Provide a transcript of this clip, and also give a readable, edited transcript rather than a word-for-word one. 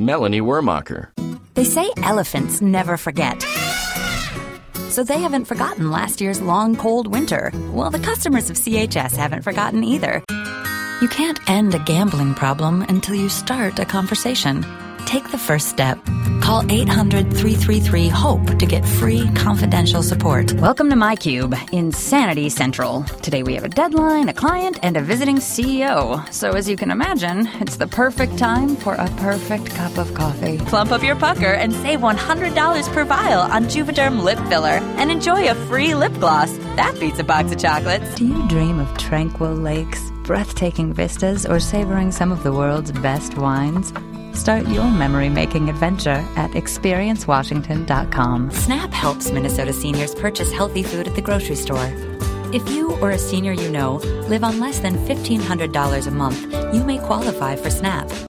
Melanie Wermacher. They say elephants never forget. So they haven't forgotten last year's long, cold winter. Well, the customers of CHS haven't forgotten either. You can't end a gambling problem until you start a conversation. Take the first step. Call 800-333-HOPE to get free confidential support. Welcome to MyCube, Insanity Central. Today we have a deadline, a client, and a visiting CEO. So as you can imagine, it's the perfect time for a perfect cup of coffee. Plump up your pucker and save $100 per vial on Juvederm Lip Filler and enjoy a free lip gloss. That beats a box of chocolates. Do you dream of tranquil lakes, breathtaking vistas, or savoring some of the world's best wines? Start your memory-making adventure at ExperienceWashington.com. SNAP helps Minnesota seniors purchase healthy food at the grocery store. If you or a senior you know live on less than $1,500 a month, you may qualify for SNAP.